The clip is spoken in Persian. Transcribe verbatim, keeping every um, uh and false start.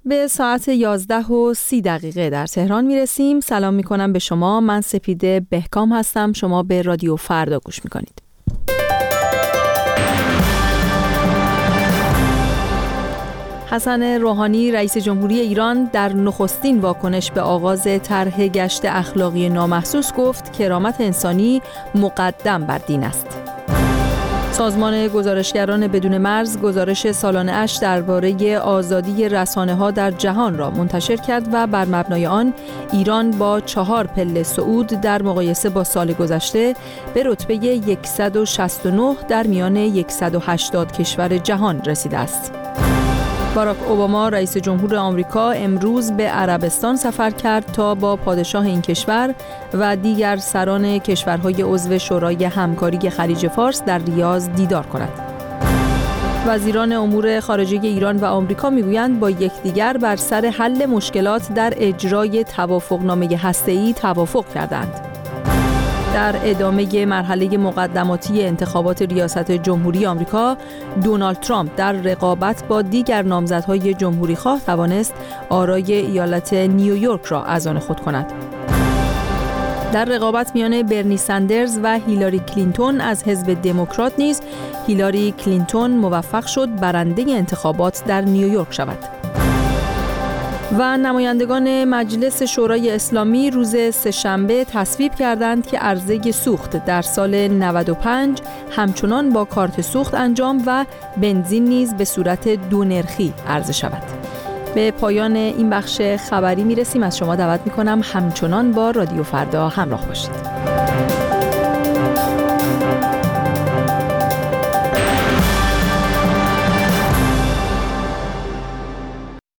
به ساعت یازده و سی دقیقه در تهران میرسیم. سلام میکنم به شما. من سپیده بهکام هستم. شما به رادیو فردا گوش میکنید. حسن روحانی رئیس جمهوری ایران در نخستین واکنش به آغاز طرح گشت اخلاقی نامحسوس گفت کرامت انسانی مقدم بر دین است. سازمان گزارشگران بدون مرز گزارش سالانه اش درباره آزادی رسانه‌ها در جهان را منتشر کرد و بر مبنای آن ایران با چهار پله صعود در مقایسه با سال گذشته به رتبه صد و شصت و نه در میان صد و هشتاد کشور جهان رسیده است. باراک اوباما رئیس جمهور آمریکا امروز به عربستان سفر کرد تا با پادشاه این کشور و دیگر سران کشورهای عضو شورای همکاری خلیج فارس در ریاض دیدار کند. وزیران امور خارجه ایران و آمریکا میگویند با یکدیگر بر سر حل مشکلات در اجرای توافقنامه هسته‌ای توافق کردند. در ادامه مرحله مقدماتی انتخابات ریاست جمهوری آمریکا، دونالد ترامپ در رقابت با دیگر نامزدهای جمهوری‌خواه توانست آرای ایالت نیویورک را از آن خود کند. در رقابت میان برنی سندرز و هیلاری کلینتون از حزب دموکرات نیز هیلاری کلینتون موفق شد برنده انتخابات در نیویورک شود. و نمایندگان مجلس شورای اسلامی روز سه‌شنبه تصویب کردند که عرضه سوخت در سال نود و پنج همچنان با کارت سوخت انجام و بنزین نیز به صورت دو نرخی عرضه شود. به پایان این بخش خبری میرسیم. از شما دعوت میکنم همچنان با رادیو فردا همراه باشید.